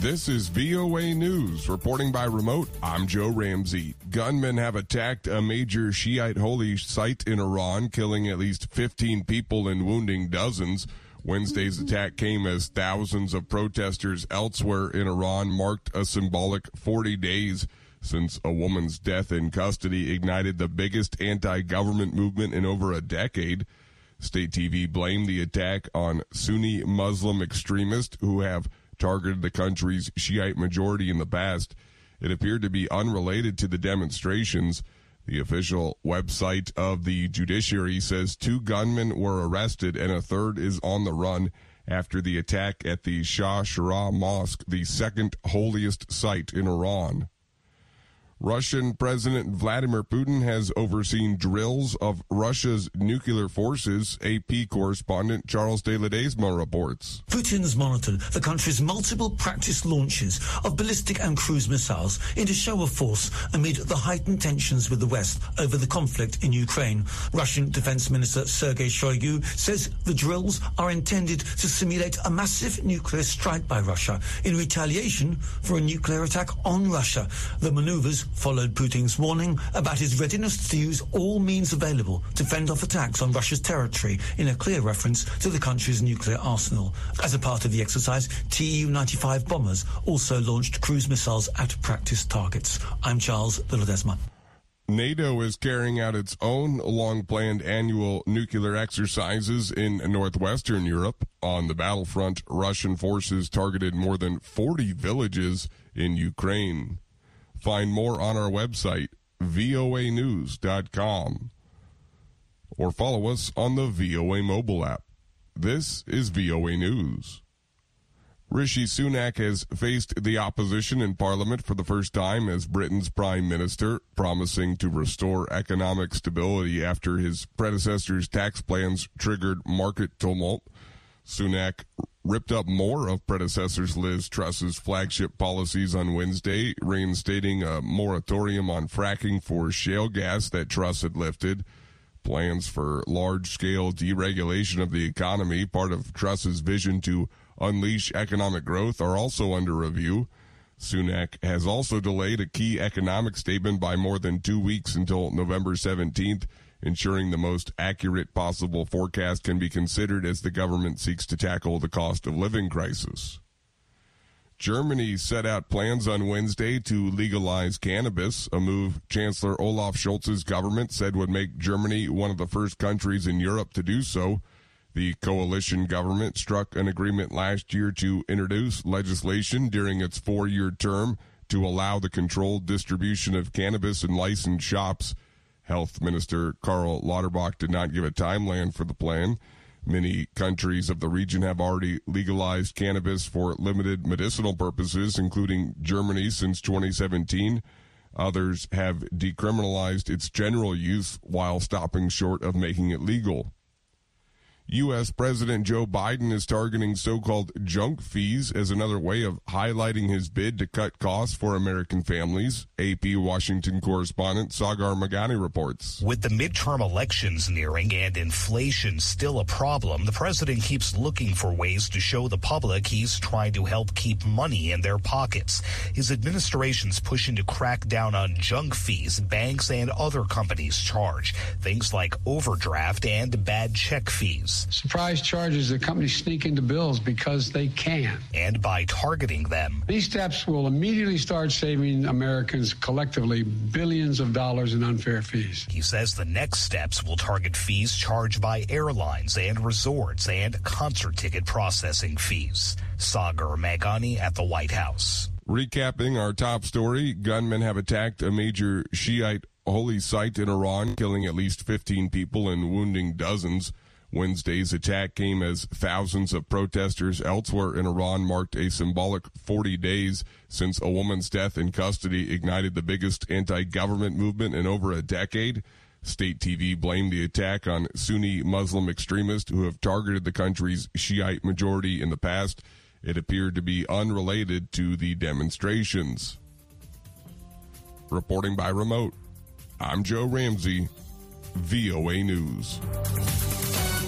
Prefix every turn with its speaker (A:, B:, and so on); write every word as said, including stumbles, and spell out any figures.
A: This is V O A News. Reporting by remote, I'm Joe Ramsey. Gunmen have attacked a major Shiite holy site in Iran, killing at least fifteen people and wounding dozens. Wednesday's attack came as thousands of protesters elsewhere in Iran marked a symbolic forty days since a woman's death in custody ignited the biggest anti-government movement in over a decade. State T V blamed the attack on Sunni Muslim extremists who have targeted the country's Shiite majority in the past. It appeared to be unrelated to the demonstrations. The official website of the judiciary says two gunmen were arrested and a third is on the run after the attack at the Shah Cheragh Mosque, the second holiest site in Iran. Russian President Vladimir Putin has overseen drills of Russia's nuclear forces, A P correspondent Charles de Ledesma reports.
B: Putin's monitored the country's multiple practice launches of ballistic and cruise missiles in a show of force amid the heightened tensions with the West over the conflict in Ukraine. Russian Defense Minister Sergei Shoigu says the drills are intended to simulate a massive nuclear strike by Russia in retaliation for a nuclear attack on Russia. The maneuvers followed Putin's warning about his readiness to use all means available to fend off attacks on Russia's territory, in a clear reference to the country's nuclear arsenal. As a part of the exercise, T U ninety-five bombers also launched cruise missiles at practice targets. I'm Charles de Ledesma.
A: NATO is carrying out its own long-planned annual nuclear exercises in northwestern Europe. On the battlefront, Russian forces targeted more than forty villages in Ukraine. Find more on our website, V O A news dot com, or follow us on the V O A mobile app. This is V O A News. Rishi Sunak has faced the opposition in Parliament for the first time as Britain's Prime Minister, promising to restore economic stability after his predecessor's tax plans triggered market tumult. Sunak ripped up more of predecessors Liz Truss's flagship policies on Wednesday, reinstating a moratorium on fracking for shale gas that Truss had lifted. Plans for large-scale deregulation of the economy, part of Truss's vision to unleash economic growth, are also under review. Sunak has also delayed a key economic statement by more than two weeks until November seventeenth, ensuring the most accurate possible forecast can be considered as the government seeks to tackle the cost of living crisis. Germany set out plans on Wednesday to legalize cannabis, a move Chancellor Olaf Scholz's government said would make Germany one of the first countries in Europe to do so. The coalition government struck an agreement last year to introduce legislation during its four-year term to allow the controlled distribution of cannabis in licensed shops. Health Minister Karl Lauterbach did not give a timeline for the plan. Many countries of the region have already legalized cannabis for limited medicinal purposes, including Germany since twenty seventeen. Others have decriminalized its general use while stopping short of making it legal. U S. President Joe Biden is targeting so-called junk fees as another way of highlighting his bid to cut costs for American families. A P Washington correspondent Sagar Magani reports.
C: With the midterm elections nearing and inflation still a problem, the president keeps looking for ways to show the public he's trying to help keep money in their pockets. His administration's pushing to crack down on junk fees banks and other companies charge, things like overdraft and bad check fees.
D: Surprise charges that companies sneak into bills because they can.
C: And by targeting them.
D: These steps will immediately start saving Americans collectively billions of dollars in unfair fees.
C: He says the next steps will target fees charged by airlines and resorts and concert ticket processing fees. Sagar Magani at the White House.
A: Recapping our top story, gunmen have attacked a major Shiite holy site in Iran, killing at least fifteen people and wounding dozens. Wednesday's attack came as thousands of protesters elsewhere in Iran marked a symbolic forty days since a woman's death in custody ignited the biggest anti-government movement in over a decade. State T V blamed the attack on Sunni Muslim extremists who have targeted the country's Shiite majority in the past. It appeared to be unrelated to the demonstrations. Reporting by remote, I'm Joe Ramsey, V O A News.